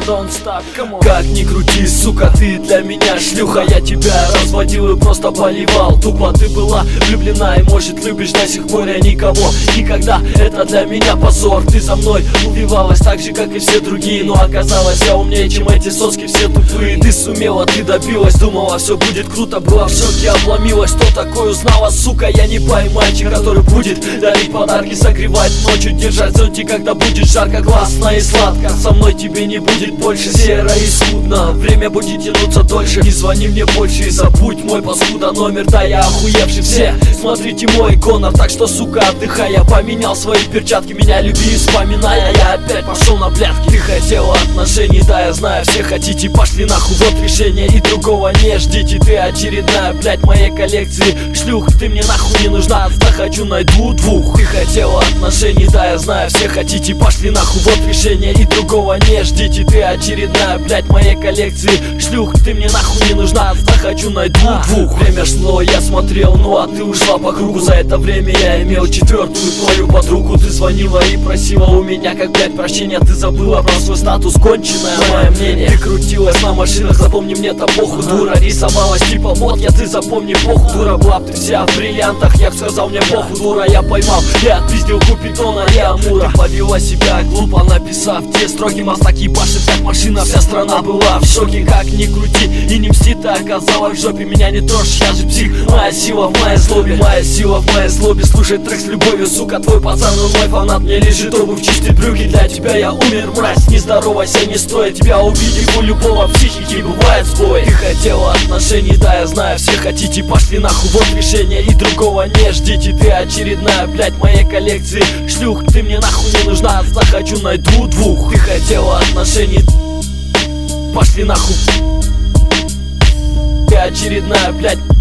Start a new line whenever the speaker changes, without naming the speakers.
don't stop, come on. Как ни крути, сука, ты для меня шлюха. Я тебя разводил и просто поливал. Тупо ты была влюблена и, может, любишь до сих пор. Я никого, никогда, это для меня позор. Ты за мной убивалась так же, как и все другие, но оказалось я умнее, чем эти соски все тупые. Ты сумела, ты добилась, думала, все будет круто. Была в шоке, обломилась, что такое узнала, сука. Я не мальчик, который будет дарить подарки, согревать ночью, держать зонтик, когда будет жарко, классно и сладко. Со мной тебе не будет больше серо и скудно. Время будет тянуться дольше. Не звони мне больше и забудь мой паскуда номер. Да, я охуевший, все смотрите мой Конор. Так что, сука, отдыхай. Я поменял свои перчатки, меня люби, вспоминая. Я опять пошел на блядки. Ты хотела отношений, да, я знаю, все хотите. Пошли нахуй, вот решение, и другого не ждите. Ты очередная, блядь, моей коллекции шлюх. Ты мне нахуй не нужна, захочу, найду двух. Ты хотела отношений, да, я знаю, все хотите. Пошли нахуй, вот решение, и другого не ждите. Ты очередная, блядь, моей коллекции шлюх. Ты мне нахуй не нужна, захочу, найду двух. Время шло, я смотрел, ну а ты ушла по кругу. За это время я имел четвертую твою подругу. Ты звонила и просила у меня, как, блядь, прощения. Ты забыла про свой статус, конченое мое мнение. Ты крутилась на машинах, запомни, мне-то похуй. Дура рисовалась типа вот я, ты запомни, похуй. Дура была б ты вся в бриллиантах, я б сказал, мне похуй. Дура, я поймал, я отпиздил Купидона и Амура. Повела себя глупо, написав те строки. Мастак ебашит как машина, вся страна была в шоке. Как ни крути и не мсти, ты оказалась в жопе. Меня не трожь, я же псих, моя сила в моей злобе. Моя сила в моей злобе, слушай трек с любовью. Сука, твой пацан, он мой фанат. Мне лежит обувь, чистые брюки. Для тебя я умер, мразь, не здоровайся, не стоит. Тебя увидев, у любого психики бывает сбой. Ты хотела отношений, да, я знаю, все хотите. Пошли нахуй, вот решение, и другого не ждите. Ты очередная, блядь, моей коллекции шлюх. Ты мне нахуй не нужна, захочу, найду двух. Ты хотела отношений, пошли нахуй. Ты очередная, блядь,